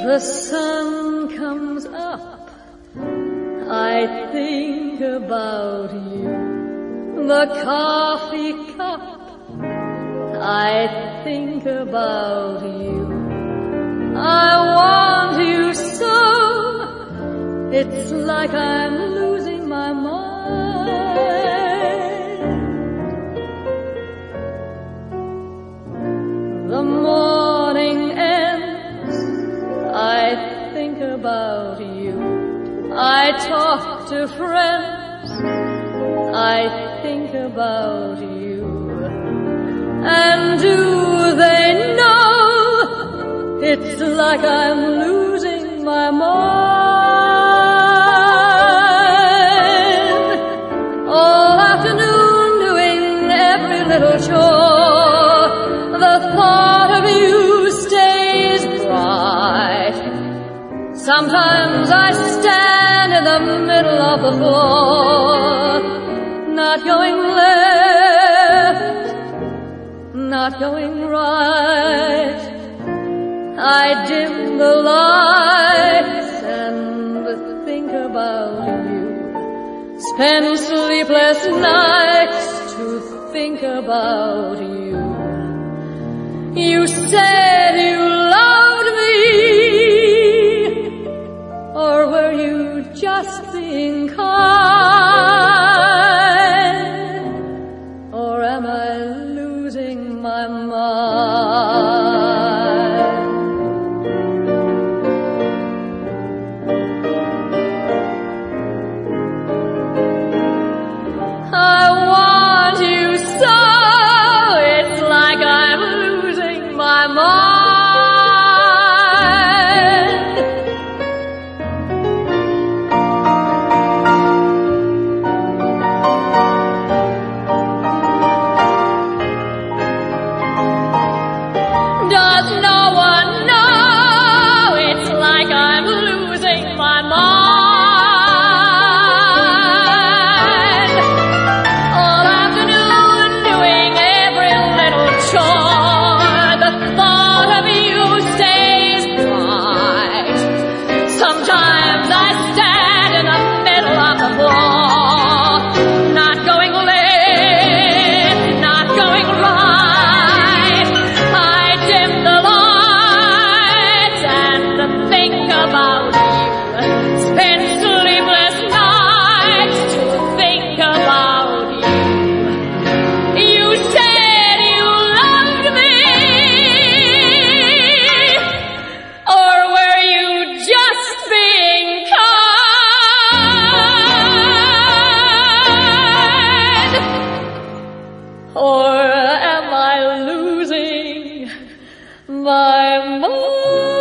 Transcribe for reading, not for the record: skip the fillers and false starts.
the sun comes up, I think about you. The coffee cup, I think about you. I want you so, it's like I'm losing my mind. The morning ends, I think about you. I talk to friends, I think about you. And do they know it's like I'm losing my mind? All afternoon doing every little chore, the thought of you stays bright. Sometimes I stand in the middle of the floor, not going left, not going right. I dim the lights and think about you. Spend sleepless nights to think about you. You said you loved me, or were you just being kind? Or am I losing my mind? I want you so, it's like I'm losing my mind. Does no one know it's like I'm losing my mind? All afternoon doing every little chore, the thought of you stays bright. Sometimes I stand in the middle of the floor, not going left, not going right. I dim the lights and think about you. Spend sleepless nights to think about you. You said you loved me, or were you just being kind? Or am I losing my mind?